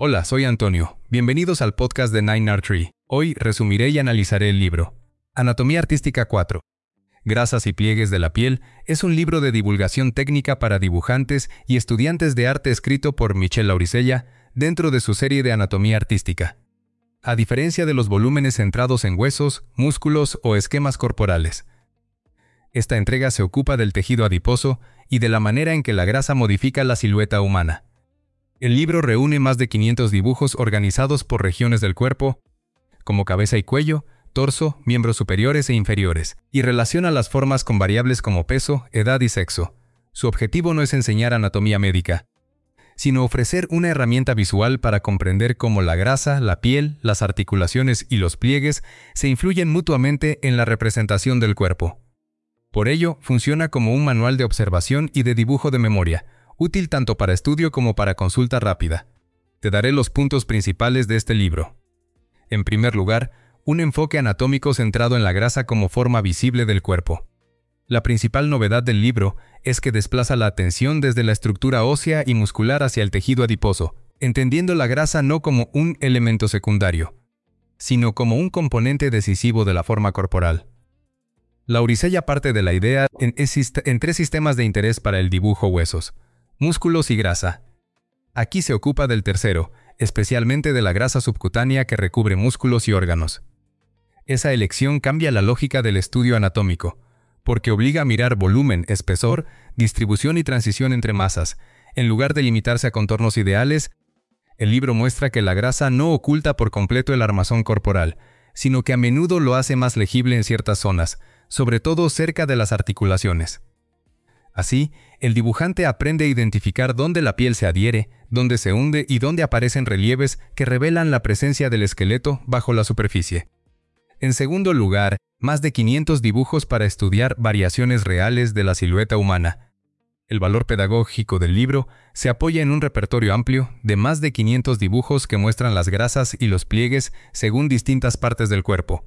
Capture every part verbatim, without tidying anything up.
Hola, soy Antonio. Bienvenidos al podcast de Nine Art Tree. Hoy resumiré y analizaré el libro Anatomía Artística cuatro. Grasas y pliegues de la piel es un libro de divulgación técnica para dibujantes y estudiantes de arte escrito por Michel Lauricella dentro de su serie de Anatomía Artística. A diferencia de los volúmenes centrados en huesos, músculos o esquemas corporales, esta entrega se ocupa del tejido adiposo y de la manera en que la grasa modifica la silueta humana. El libro reúne más de quinientos dibujos organizados por regiones del cuerpo, como cabeza y cuello, torso, miembros superiores e inferiores, y relaciona las formas con variables como peso, edad y sexo. Su objetivo no es enseñar anatomía médica, sino ofrecer una herramienta visual para comprender cómo la grasa, la piel, las articulaciones y los pliegues se influyen mutuamente en la representación del cuerpo. Por ello, funciona como un manual de observación y de dibujo de memoria, útil tanto para estudio como para consulta rápida. Te daré los puntos principales de este libro. En primer lugar, un enfoque anatómico centrado en la grasa como forma visible del cuerpo. La principal novedad del libro es que desplaza la atención desde la estructura ósea y muscular hacia el tejido adiposo, entendiendo la grasa no como un elemento secundario, sino como un componente decisivo de la forma corporal. Lauricella parte de la idea en, en tres sistemas de interés para el dibujo: huesos, músculos y grasa. Aquí se ocupa del tercero, especialmente de la grasa subcutánea que recubre músculos y órganos. Esa elección cambia la lógica del estudio anatómico, porque obliga a mirar volumen, espesor, distribución y transición entre masas. En lugar de limitarse a contornos ideales, el libro muestra que la grasa no oculta por completo el armazón corporal, sino que a menudo lo hace más legible en ciertas zonas, sobre todo cerca de las articulaciones. Así, el dibujante aprende a identificar dónde la piel se adhiere, dónde se hunde y dónde aparecen relieves que revelan la presencia del esqueleto bajo la superficie. En segundo lugar, más de quinientos dibujos para estudiar variaciones reales de la silueta humana. El valor pedagógico del libro se apoya en un repertorio amplio de más de quinientos dibujos que muestran las grasas y los pliegues según distintas partes del cuerpo.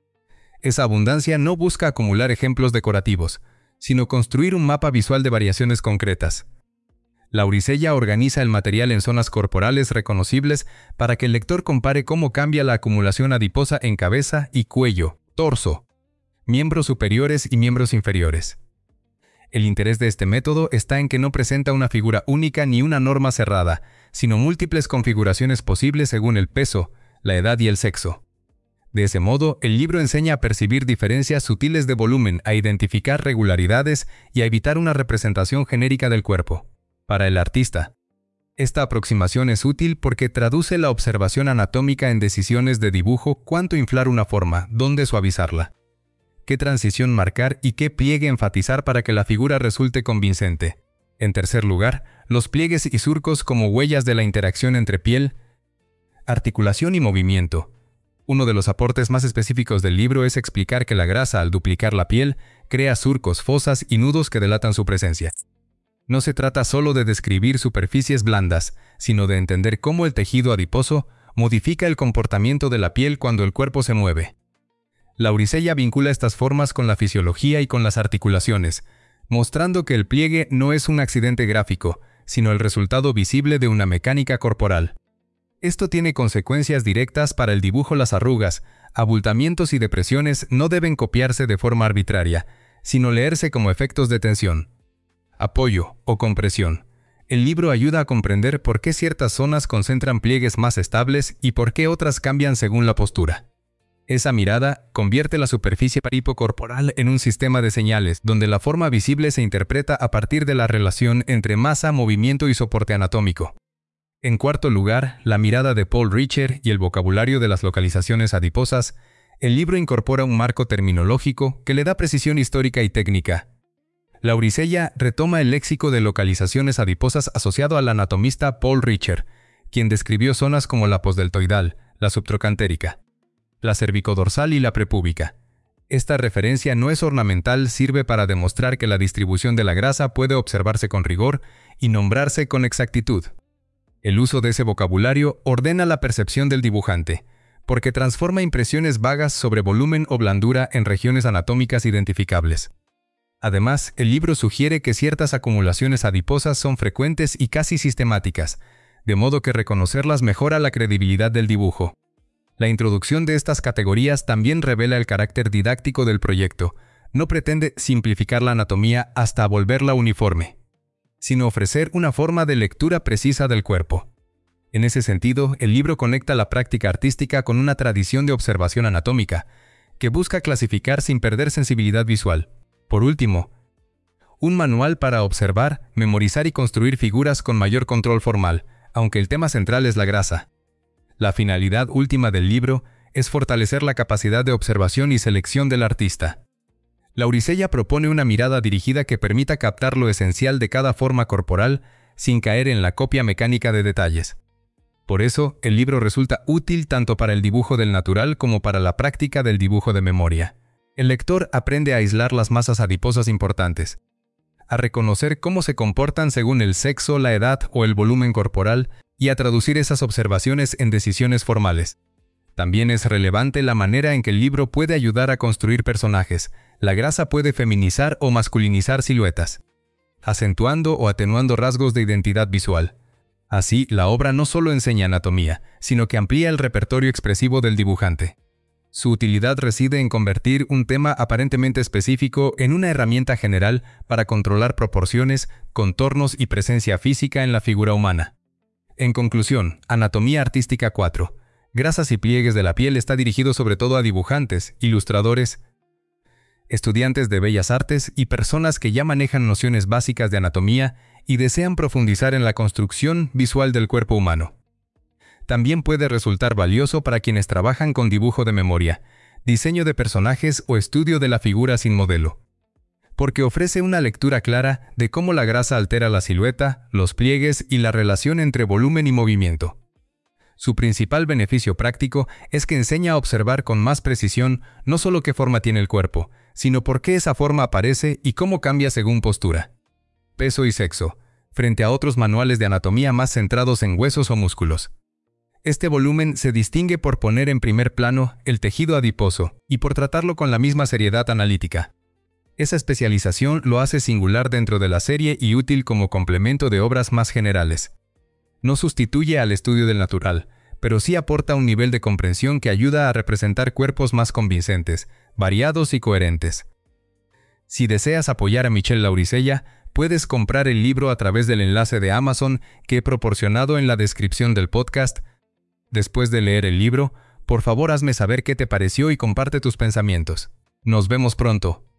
Esa abundancia no busca acumular ejemplos decorativos, sino construir un mapa visual de variaciones concretas. Lauricella organiza el material en zonas corporales reconocibles para que el lector compare cómo cambia la acumulación adiposa en cabeza y cuello, torso, miembros superiores y miembros inferiores. El interés de este método está en que no presenta una figura única ni una norma cerrada, sino múltiples configuraciones posibles según el peso, la edad y el sexo. De ese modo, el libro enseña a percibir diferencias sutiles de volumen, a identificar regularidades y a evitar una representación genérica del cuerpo. Para el artista, esta aproximación es útil porque traduce la observación anatómica en decisiones de dibujo: cuánto inflar una forma, dónde suavizarla, qué transición marcar y qué pliegue enfatizar para que la figura resulte convincente. En tercer lugar, los pliegues y surcos como huellas de la interacción entre piel, articulación y movimiento. Uno de los aportes más específicos del libro es explicar que la grasa, al duplicar la piel, crea surcos, fosas y nudos que delatan su presencia. No se trata solo de describir superficies blandas, sino de entender cómo el tejido adiposo modifica el comportamiento de la piel cuando el cuerpo se mueve. Lauricella vincula estas formas con la fisiología y con las articulaciones, mostrando que el pliegue no es un accidente gráfico, sino el resultado visible de una mecánica corporal. Esto tiene consecuencias directas para el dibujo. Las arrugas, abultamientos y depresiones no deben copiarse de forma arbitraria, sino leerse como efectos de tensión, apoyo o compresión. El libro ayuda a comprender por qué ciertas zonas concentran pliegues más estables y por qué otras cambian según la postura. Esa mirada convierte la superficie peripocorporal en un sistema de señales, donde la forma visible se interpreta a partir de la relación entre masa, movimiento y soporte anatómico. En cuarto lugar, la mirada de Paul Richer y el vocabulario de las localizaciones adiposas. El libro incorpora un marco terminológico que le da precisión histórica y técnica. Lauricella retoma el léxico de localizaciones adiposas asociado al anatomista Paul Richer, quien describió zonas como la posdeltoidal, la subtrocantérica, la cervicodorsal y la prepúbica. Esta referencia no es ornamental, sirve para demostrar que la distribución de la grasa puede observarse con rigor y nombrarse con exactitud. El uso de ese vocabulario ordena la percepción del dibujante, porque transforma impresiones vagas sobre volumen o blandura en regiones anatómicas identificables. Además, el libro sugiere que ciertas acumulaciones adiposas son frecuentes y casi sistemáticas, de modo que reconocerlas mejora la credibilidad del dibujo. La introducción de estas categorías también revela el carácter didáctico del proyecto. No pretende simplificar la anatomía hasta volverla uniforme, sino ofrecer una forma de lectura precisa del cuerpo. En ese sentido, el libro conecta la práctica artística con una tradición de observación anatómica, que busca clasificar sin perder sensibilidad visual. Por último, un manual para observar, memorizar y construir figuras con mayor control formal, aunque el tema central es la grasa. La finalidad última del libro es fortalecer la capacidad de observación y selección del artista. Lauricella propone una mirada dirigida que permita captar lo esencial de cada forma corporal sin caer en la copia mecánica de detalles. Por eso, el libro resulta útil tanto para el dibujo del natural como para la práctica del dibujo de memoria. El lector aprende a aislar las masas adiposas importantes, a reconocer cómo se comportan según el sexo, la edad o el volumen corporal y a traducir esas observaciones en decisiones formales. También es relevante la manera en que el libro puede ayudar a construir personajes. La grasa puede feminizar o masculinizar siluetas, acentuando o atenuando rasgos de identidad visual. Así, la obra no solo enseña anatomía, sino que amplía el repertorio expresivo del dibujante. Su utilidad reside en convertir un tema aparentemente específico en una herramienta general para controlar proporciones, contornos y presencia física en la figura humana. En conclusión, Anatomía Artística cuatro. Grasas y pliegues de la piel está dirigido sobre todo a dibujantes, ilustradores, estudiantes de bellas artes y personas que ya manejan nociones básicas de anatomía y desean profundizar en la construcción visual del cuerpo humano. También puede resultar valioso para quienes trabajan con dibujo de memoria, diseño de personajes o estudio de la figura sin modelo, porque ofrece una lectura clara de cómo la grasa altera la silueta, los pliegues y la relación entre volumen y movimiento. Su principal beneficio práctico es que enseña a observar con más precisión no solo qué forma tiene el cuerpo, sino por qué esa forma aparece y cómo cambia según postura, peso y sexo, frente a otros manuales de anatomía más centrados en huesos o músculos. Este volumen se distingue por poner en primer plano el tejido adiposo y por tratarlo con la misma seriedad analítica. Esa especialización lo hace singular dentro de la serie y útil como complemento de obras más generales. No sustituye al estudio del natural, pero sí aporta un nivel de comprensión que ayuda a representar cuerpos más convincentes, variados y coherentes. Si deseas apoyar a Michelle Lauricella, puedes comprar el libro a través del enlace de Amazon que he proporcionado en la descripción del podcast. Después de leer el libro, por favor hazme saber qué te pareció y comparte tus pensamientos. Nos vemos pronto.